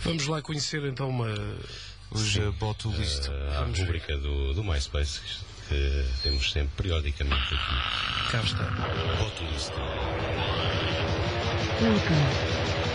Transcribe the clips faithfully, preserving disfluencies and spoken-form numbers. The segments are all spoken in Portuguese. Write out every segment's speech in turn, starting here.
Vamos lá conhecer então uma... Os uh, Botulist. Uh, a rubrica do, do MySpace, que temos sempre periodicamente aqui. Cá está. Botulist. Welcome.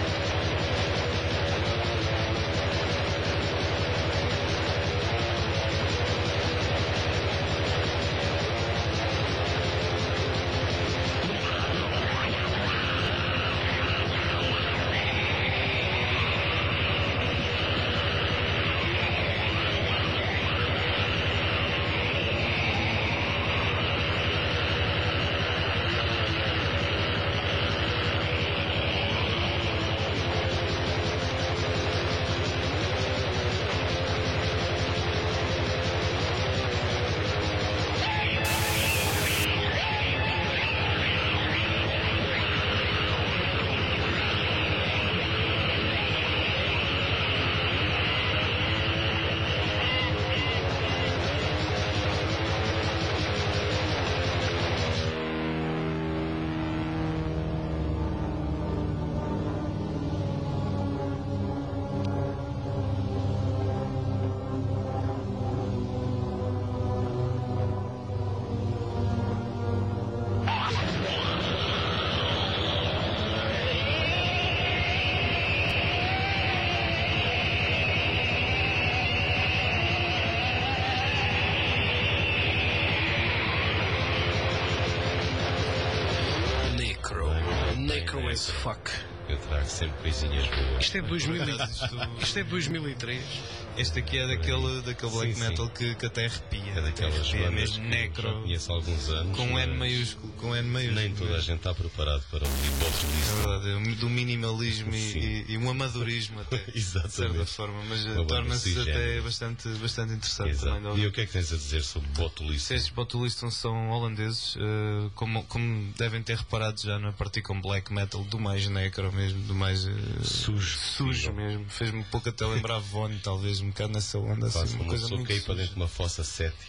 Necro as fuck. Eu trago sempre coisinhas boas. Isto é de dois mil e... Isto é de dois mil e três. Este aqui é daquele, daquele black Sim, metal sim. Que, que até arrepia. É daquelas arrepia bandas mesmo, que necro, já conheço há alguns anos. com N mas maiúsculo, com N maiúsculo. Nem toda a gente está preparado para o É Botulist. verdade, do minimalismo Sim. e, e um amadorismo até, de Exatamente. certa forma, mas Uma torna-se banda sui até generis. bastante, bastante interessante Exato. também. E o que é que tens a dizer sobre Botulist? Estes Botulistan são holandeses, uh, como, como devem ter reparado já na parte com black metal, do mais necro mesmo, do mais uh, Sujo. sujo mesmo. Fez-me um pouco até lembrar Von, talvez, um bocado nessa onda, assim, Quase uma como coisa sou muito cair para suja. dentro de uma fossa cética.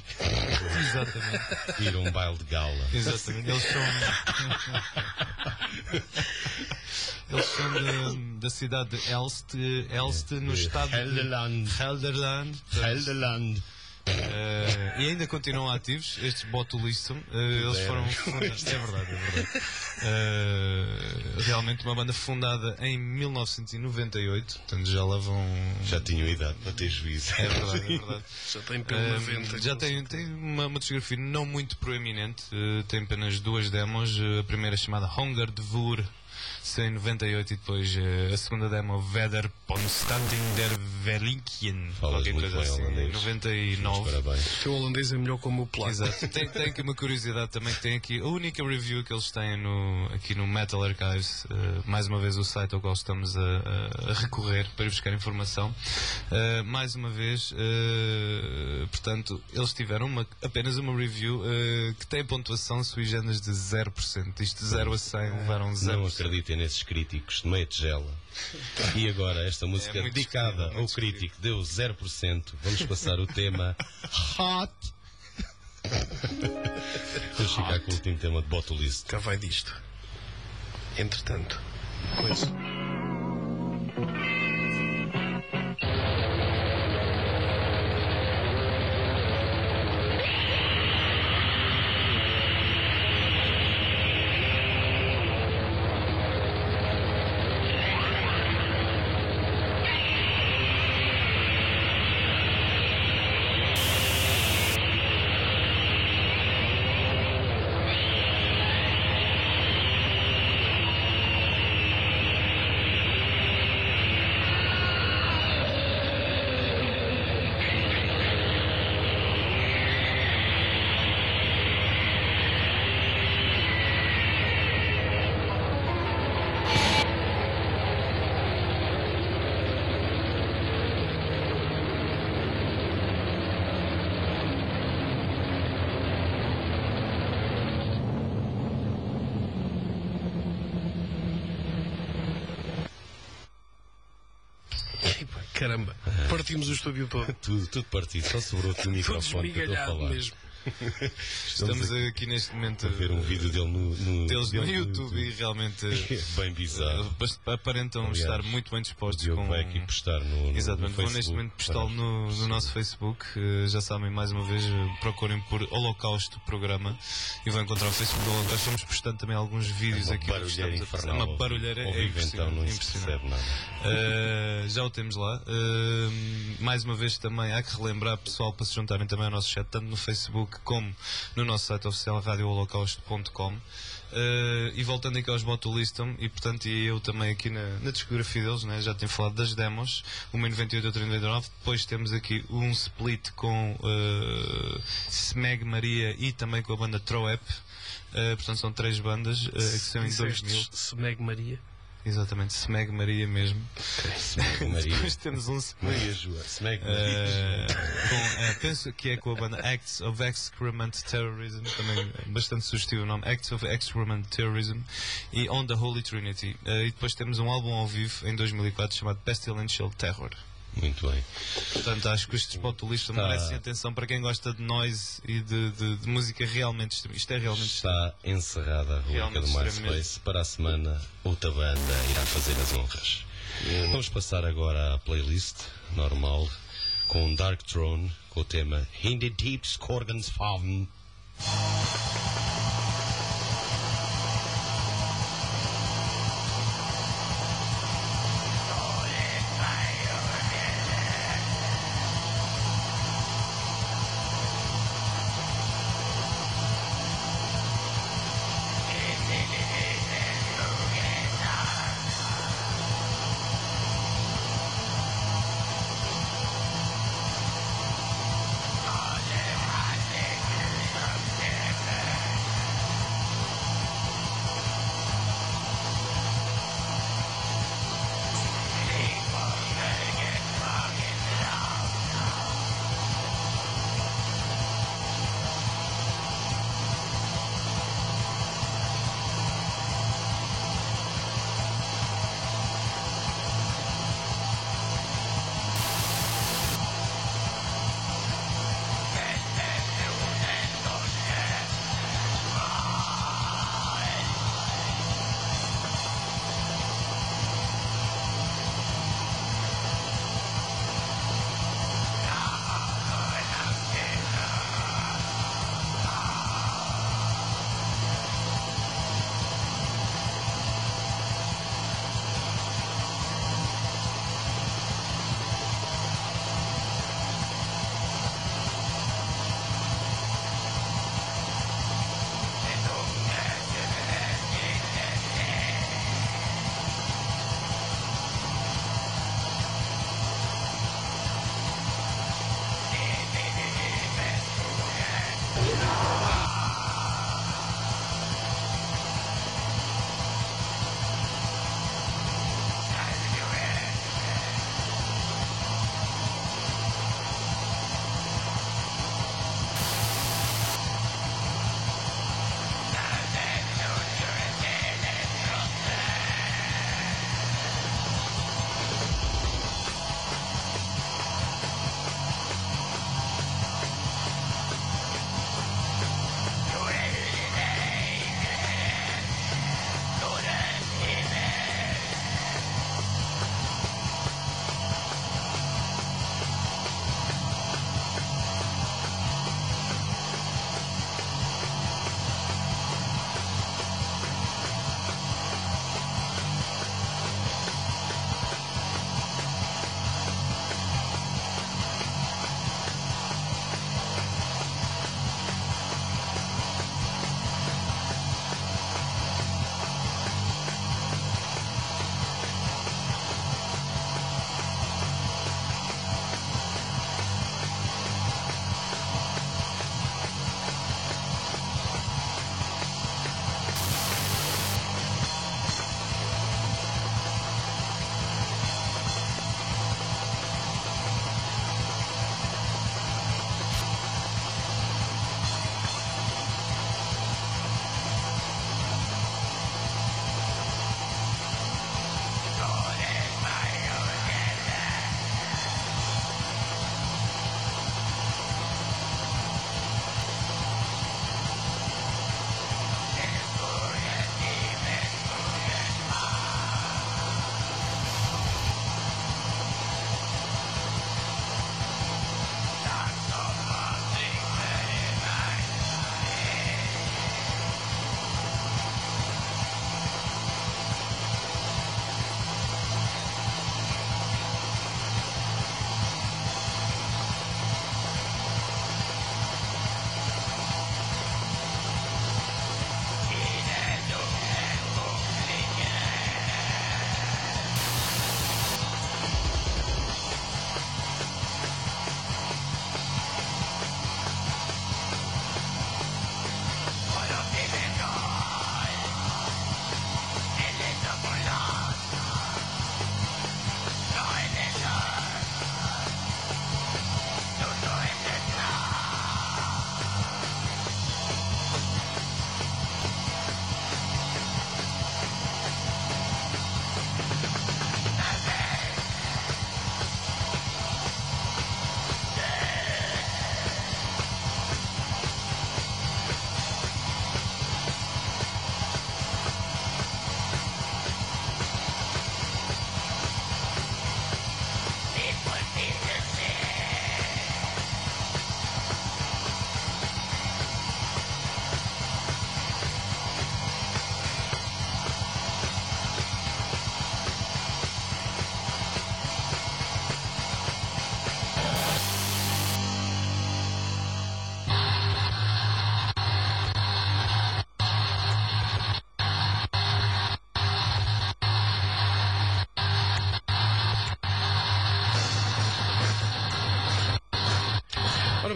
Exatamente. Ir a um baile de gala. Exatamente, eles são. Eles são de, da cidade de Elst, Elst no de estado Helderland. de Helderland. portanto, Helderland. eh, e ainda continuam ativos, estes Botulistan. Uh, eles É. foram fundados. É verdade, é verdade. Eh, realmente uma banda fundada em mil novecentos e noventa e oito, portanto já lá vão. Já tinham idade para ter juízo. É verdade, é verdade. Já tem pelo Um, noventa. já tem, tem uma, uma discografia não muito proeminente, uh, tem apenas duas demos, uh, a primeira chamada Hunger Devur, em noventa e oito, e depois uh, a segunda demo Veder Ponstatin der Verlinkien, Falas qualquer muito coisa bem assim, holandês. noventa e nove. Parabéns. O teu holandês é melhor como o polaco. Exato. Tem, tem aqui uma curiosidade também, que tem aqui a única review que eles têm no, aqui no Metal Archives, uh, mais uma vez o site ao qual estamos a, a- a recorrer para ir buscar informação. Uh, mais uma vez, uh, portanto, eles tiveram uma, apenas uma review uh, que tem pontuação sui generis de zero por cento. Isto de zero a cem levaram zero Não por cento. acreditem nesses críticos de meia tigela. E agora, esta música É muito dedicada escuro, ao muito crítico deu zero por cento. Vamos passar o tema Hot. Vamos ficar com o último tema de Botulist. Cá vai disto. Entretanto, coisa. Caramba, partimos o estúdio todo. Tudo, tudo partido. Só sobrou aqui o Tudo microfone que eu estou a esmigalhado falar. mesmo. Estamos aqui neste momento a ver um vídeo dele no, no, deles no dele YouTube e realmente bem bizarro. uh, aparentam Aliás, estar muito bem dispostos. O Diogo com... vai aqui postar no, no, Exatamente, no vou Facebook. neste momento postá-lo no, no nosso Facebook. Uh, já sabem, mais uma vez, uh, procurem por Holocausto Programa e vão encontrar o Facebook do Holocausto. Estamos postando também alguns vídeos É uma aqui. barulheira infernal. É uma barulheira ao é vivo, então não se percebe nada. Uh, já o temos lá. Uh, mais uma vez também há que relembrar, pessoal, para se juntarem também ao nosso chat, tanto no Facebook como no nosso site oficial radio holocausto ponto com. Uh, e voltando aqui aos Botulistam, e portanto e eu também aqui na, na discografia deles, né, já tenho falado das demos, uma em noventa e oito, outra em noventa e nove, depois temos aqui um split com uh, Smeg Maria e também com a banda Troep, uh, portanto são três bandas uh, que são em dois mil. Smeg Maria. Exatamente, Smeg Maria mesmo. Smeg Maria. Depois temos um split. Maria Joa. Smeg Uh, Maria. com, uh, penso que é com a banda Acts of Excrement Terrorism, também bastante sugestivo o nome, Acts of Excrement Terrorism, e On the Holy Trinity. Uh, e depois temos um álbum ao vivo em dois mil e quatro chamado Pestilential Terror. Muito bem. Portanto, acho que estes Botulistam Está... merecem atenção para quem gosta de noise e de, de, de música realmente extrema. Isto é realmente Está encerrada a rubrica Realmente do extremamente. MySpace. Para a semana, outra banda irá fazer as honras. Vamos passar agora à playlist normal com Dark Throne, com o tema In the Deep Skorgenshavn. All the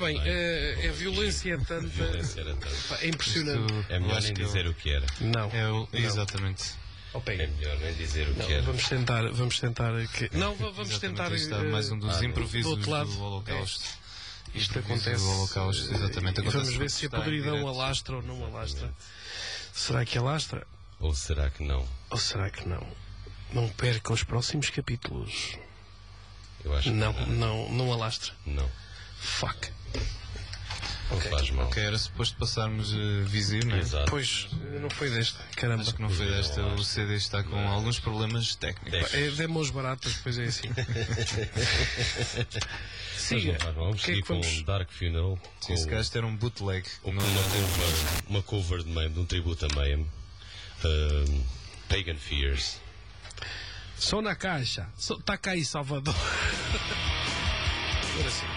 bem, uh, a violência é tanta. Violência era tanto. Pá, é impressionante. Isto- É melhor acho nem que dizer eu- o que era. Não. É o- não. exatamente. Oh, É pega. melhor nem dizer o Não, que era. vamos tentar, vamos tentar que... Não, va- vamos Exatamente, tentar. isto é eh, mais um dos ah, improvisos do outro lado. do Holocausto. Isto Improviso acontece. do Holocausto, exatamente. E vamos Acontece ver se a está em podridão direto. alastra ou não alastra. Será que alastra? Ou será que não? Ou será que não? Não perca os próximos capítulos. Eu acho Não, que não, não alastra. não. Fuck. Não faz mal. Ok, era suposto passarmos uh, vizir, não é? Exato. Pois, não foi desta. Caramba. Acho que não foi desta. O C D está com alguns problemas técnicos. É de mãos baratas, depois é assim. Mas Siga. não faz mal. Vamos O que é seguir que vamos... com Dark Funeral. Com Esse gajo era um bootleg. com Não- uma, cover, uma cover de Mayhem, de um tributo a Mayhem. Um, Pagan Fears. Só na caixa. Só... Tá cá aí, Salvador. Agora sim.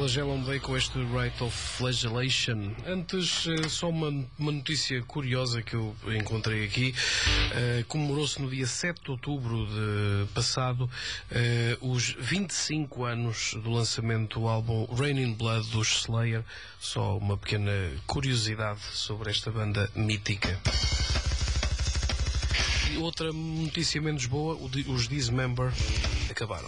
flagelam bem com este Rite of Flagellation. Antes, só uma, uma notícia curiosa que eu encontrei aqui. Uh, comemorou-se no dia sete de outubro de passado uh, os vinte e cinco anos do lançamento do álbum Rain in Blood dos Slayer. Só uma pequena curiosidade sobre esta banda mítica. E outra notícia menos boa, os Dismember acabaram.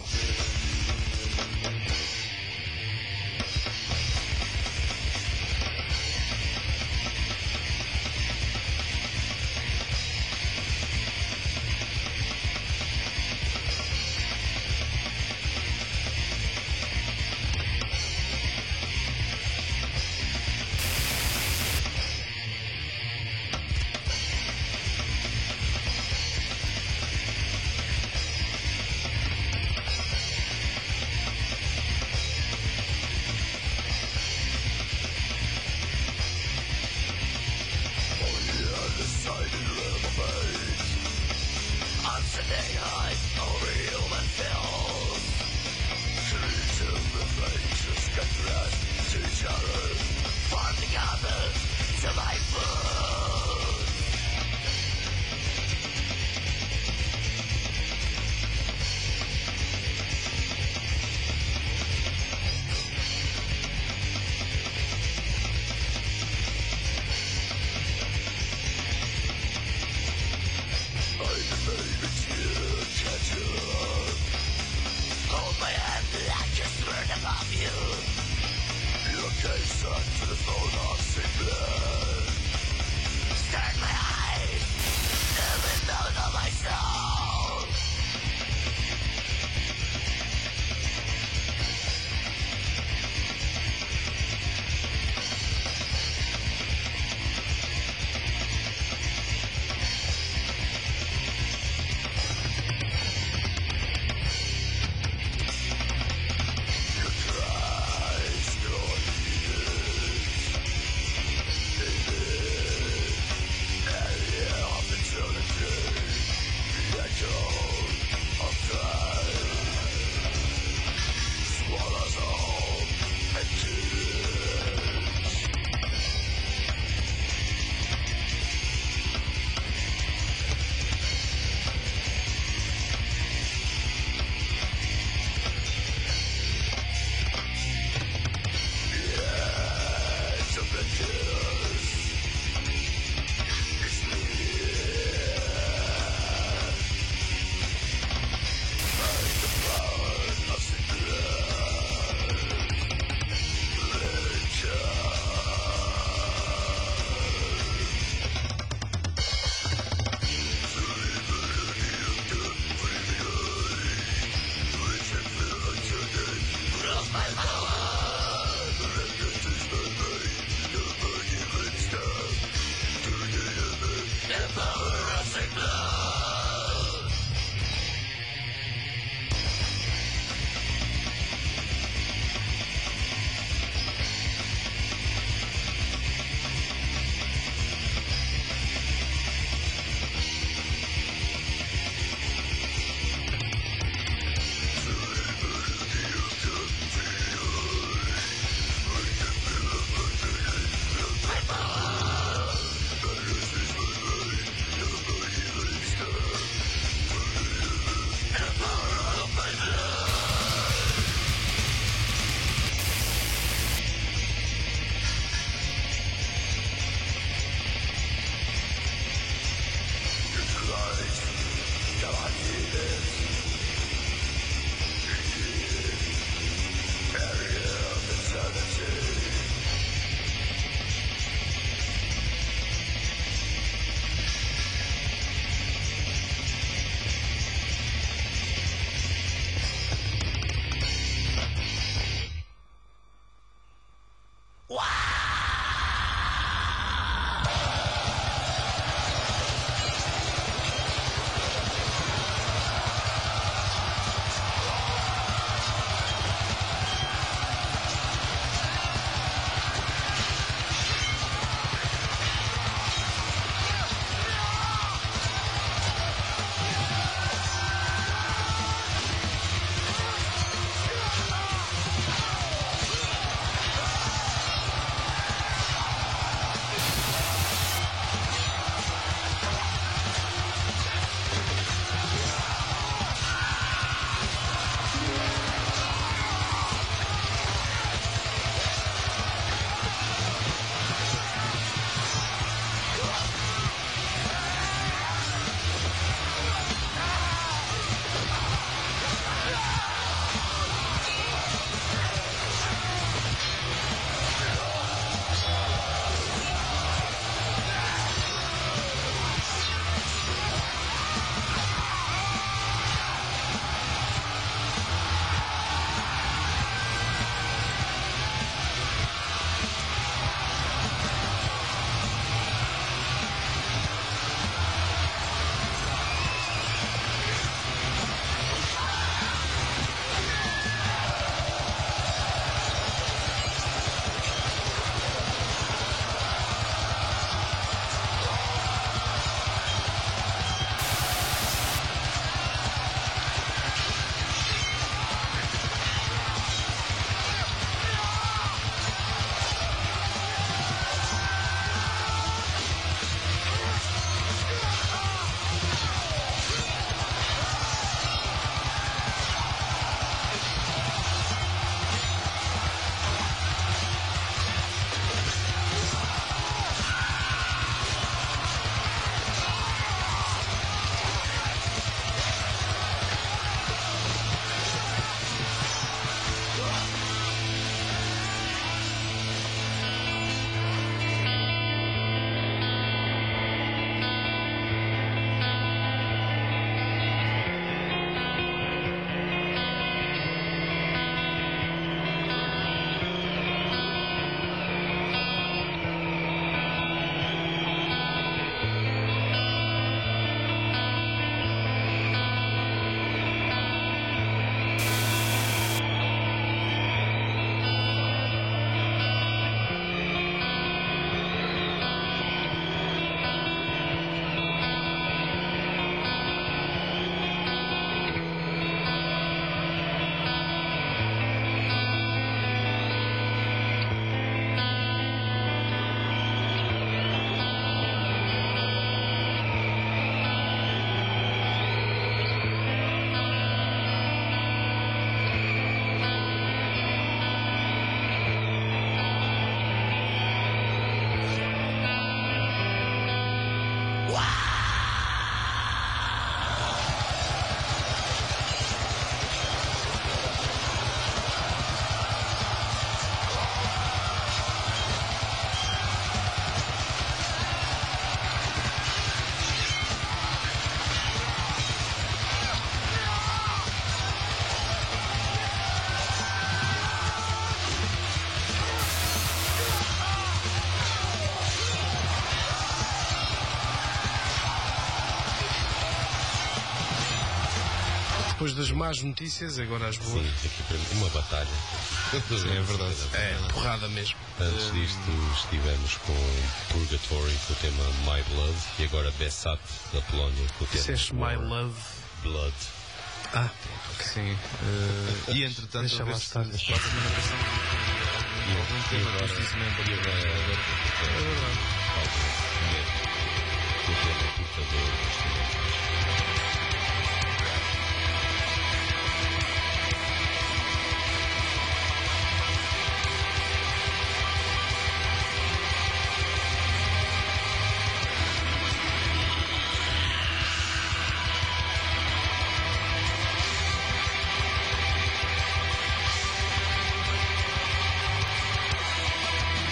depois das más notícias, agora as boas. Sim, aqui para mim, uma batalha. Sim, é verdade. É, porrada mesmo. Antes disto estivemos com Purgatory com o tema My Blood e agora Bessat da Polónia com o tema Disseste My War Love. Blood. Ah, Sim. Uh, e entretanto, Deixa a ver lá se estar. se pode fazer uma canção de algum, algum tema agora- precisamente E agora é verdade. falta o tema portador dos instrumentos.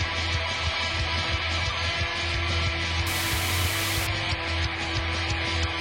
Thank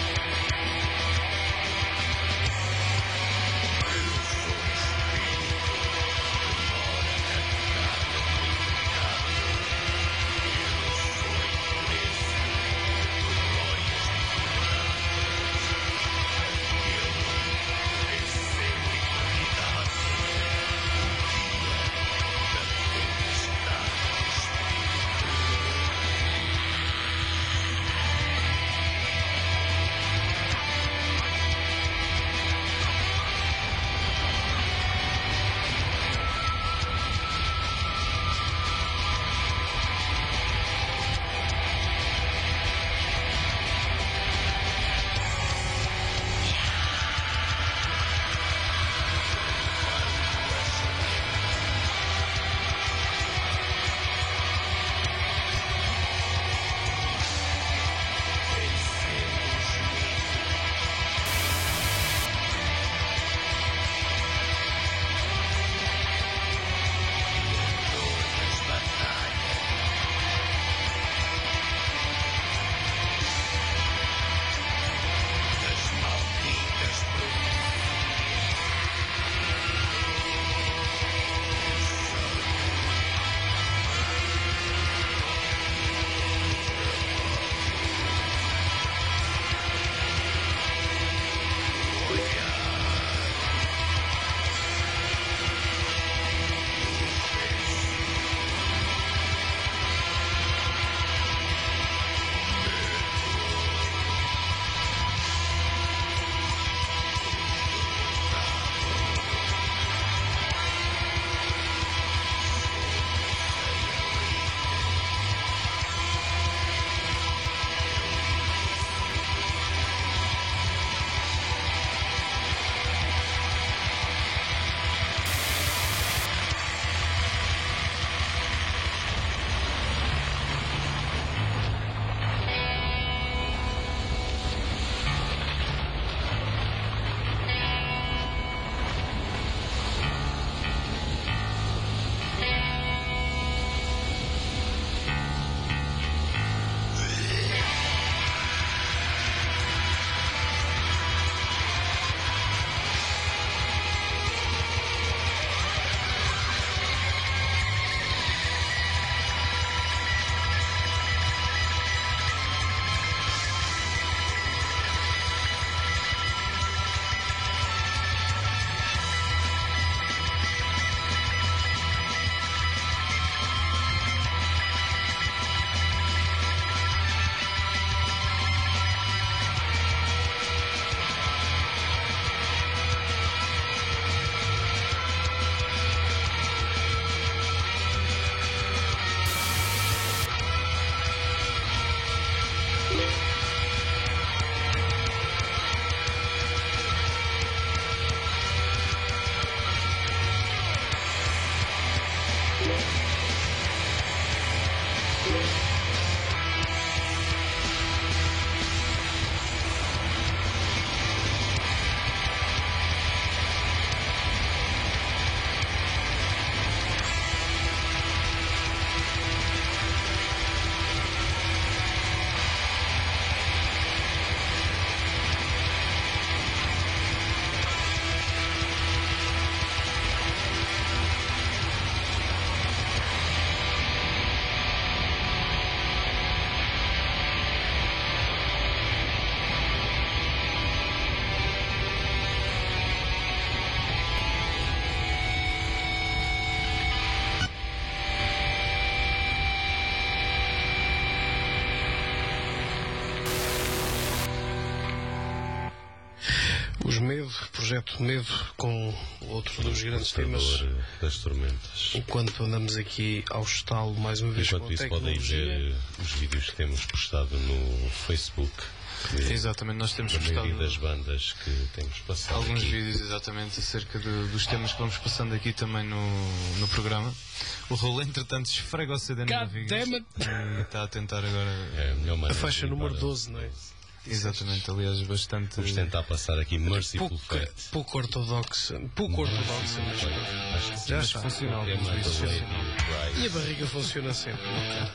projeto Medo, com outro dos grandes temas. Das tormentas. Enquanto andamos aqui ao estalo mais uma vez Enquanto com a isso, podem ver os vídeos que temos postado no Facebook. Exatamente, nós temos a postado maioria das bandas que temos passado alguns aqui. vídeos exatamente acerca de, dos temas que vamos passando aqui também no, no programa. O Raul, entretanto, esfrega o C D na God barriga damn it. e está a tentar agora. É a melhor A maneira faixa de número limpar. doze, não é? Exatamente, aliás, bastante. Vamos tentar passar aqui Merciful Pouco, Fate. pouco ortodoxa. Pouco ortodoxa, mas Acho que sim. já Mas está. funcional, É pelos mais vistos. a Lady E a Bride. barriga funciona sempre.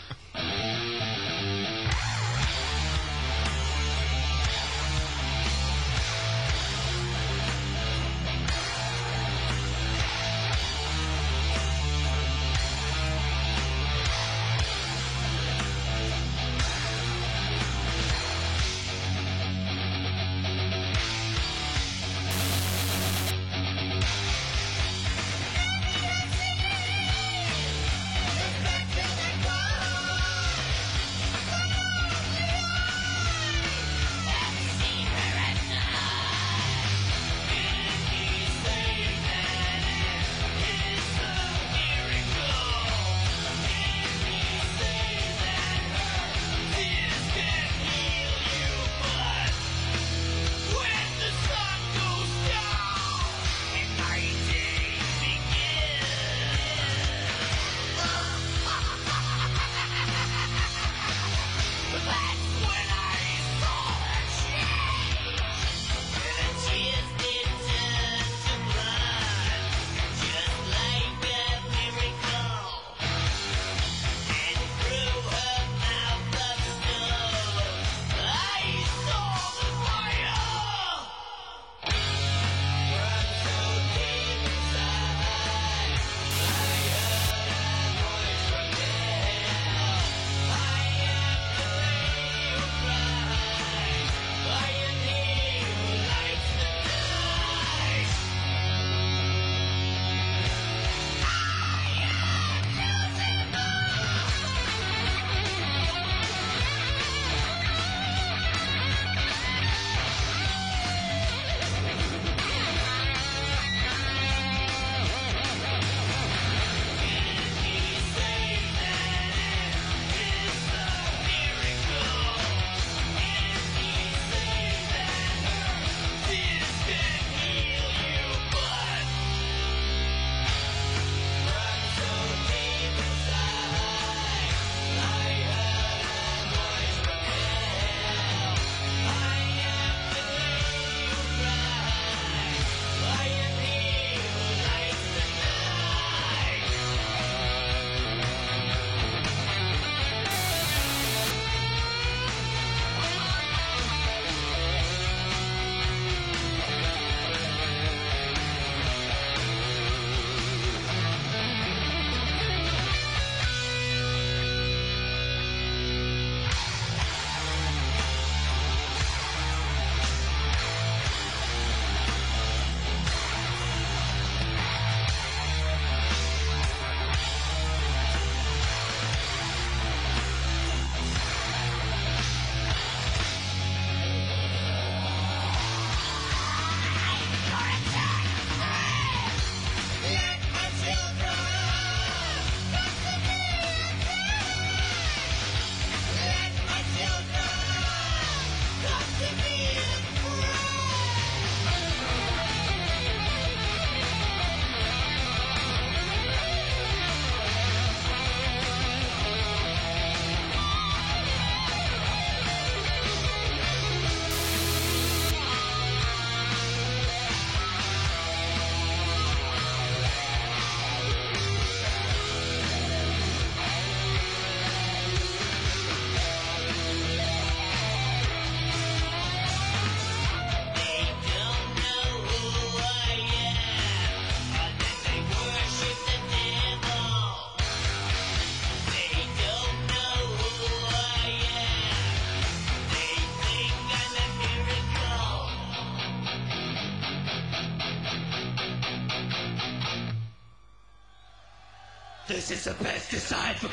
This is a pesticide for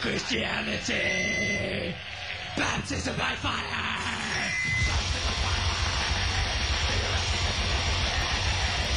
Christianity! Baptism by fire!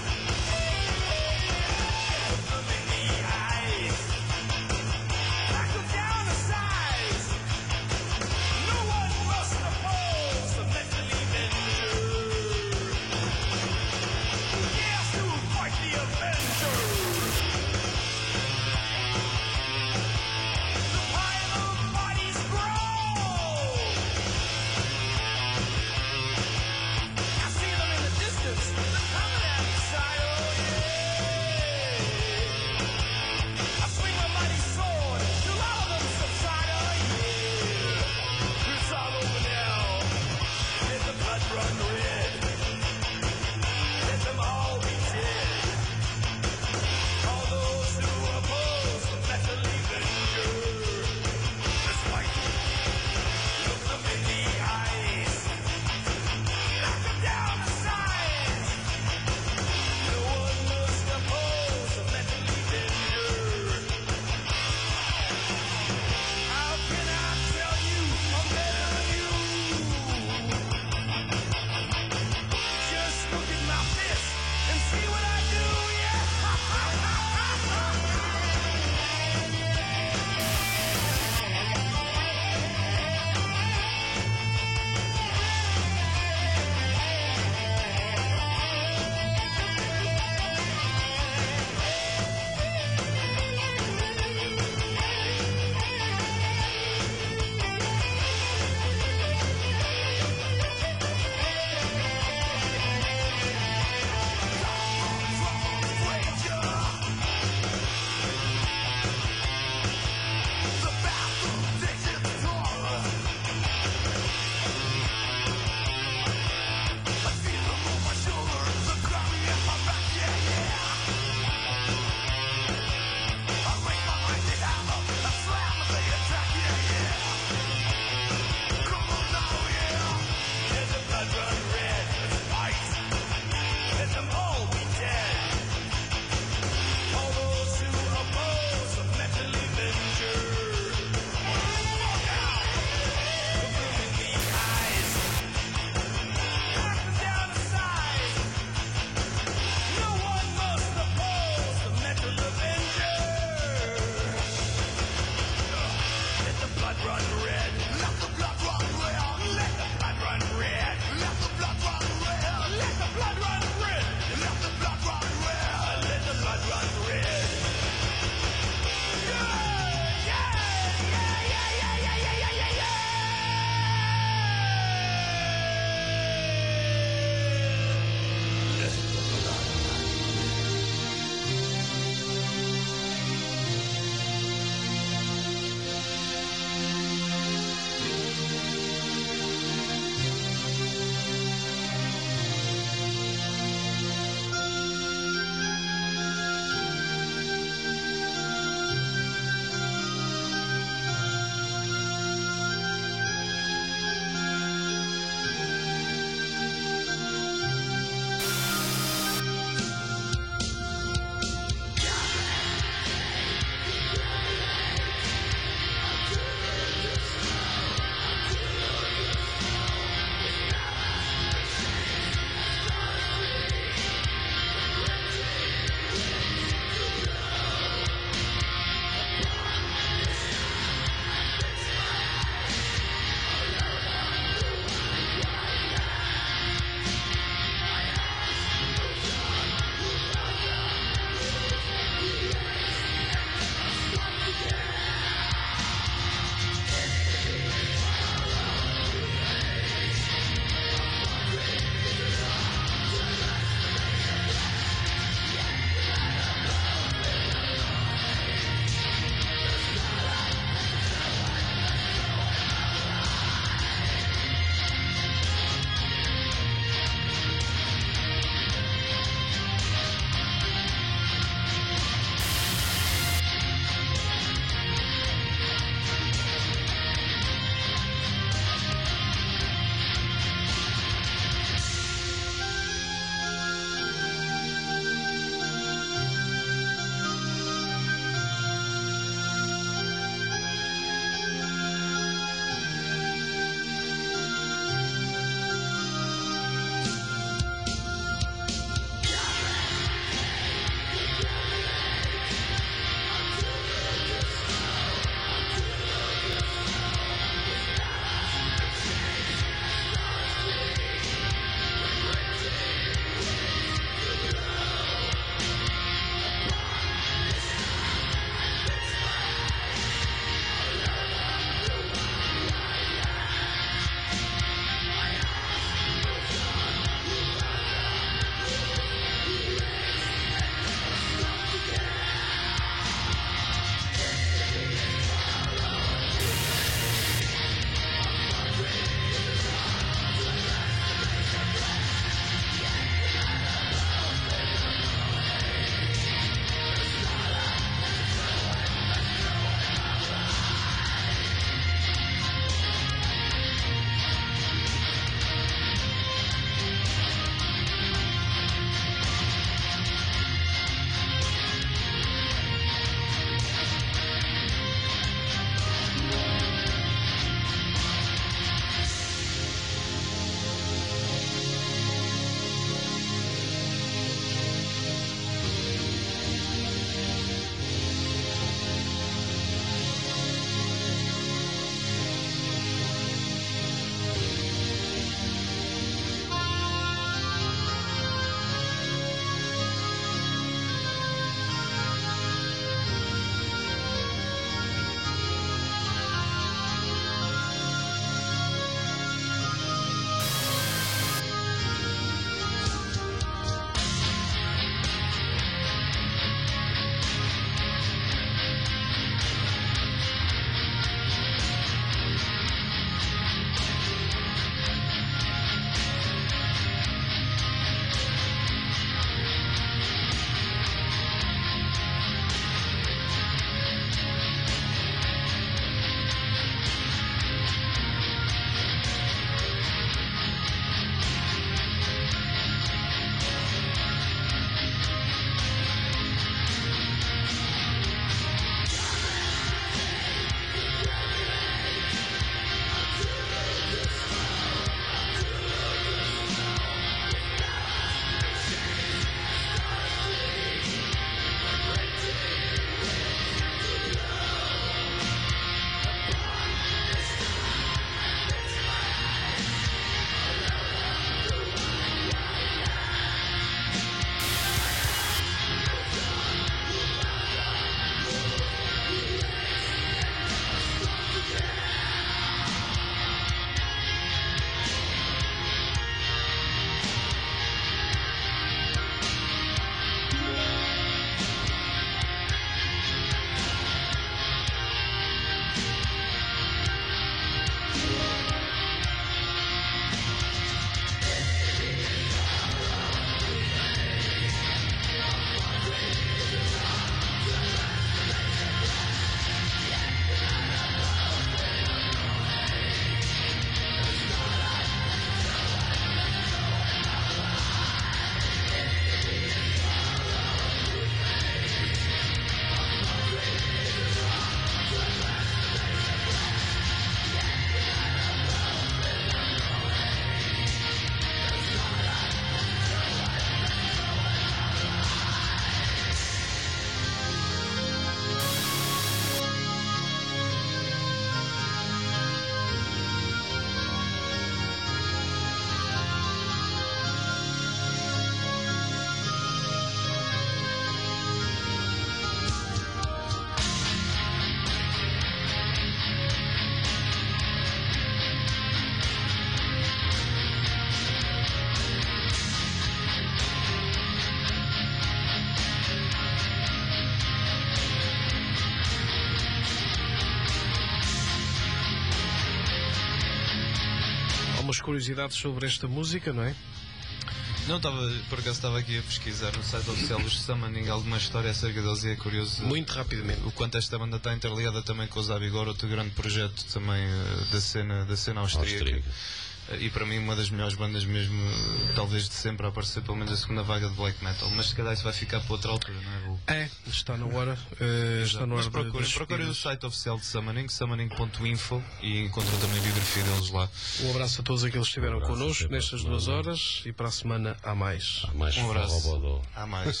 algumas curiosidades sobre esta música, não é? Não, estava, por acaso estava aqui a pesquisar no site oficial dos Summoning alguma história acerca deles e é curioso Muito rapidamente. o quanto esta banda está interligada também com os Abigor, outro grande projeto também uh, da cena, da cena austríaca. Austríaca. Uh, e para mim uma das melhores bandas mesmo, uh, talvez de sempre, a aparecer pelo menos a segunda vaga de black metal. Mas se calhar isso vai ficar para outra altura, não é? Vou... É, está na hora. Uh, está na hora Mas de- procurem, das procurem o despedidas. site oficial de Summoning, summoning ponto info, e encontram também a biografia deles lá. Um abraço a todos aqueles que estiveram Um abraço, connosco até para a nestas semana. duas horas e para a semana há mais. Há mais Um abraço. forrobodó. Há mais.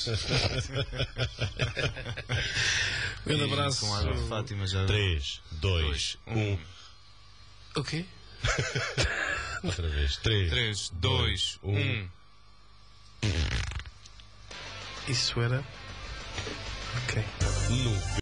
Um grande abraço. Com água de Fátima já. três, dois, um. O quê? Outra vez. três, três, dois, um. Isso era. Ok. No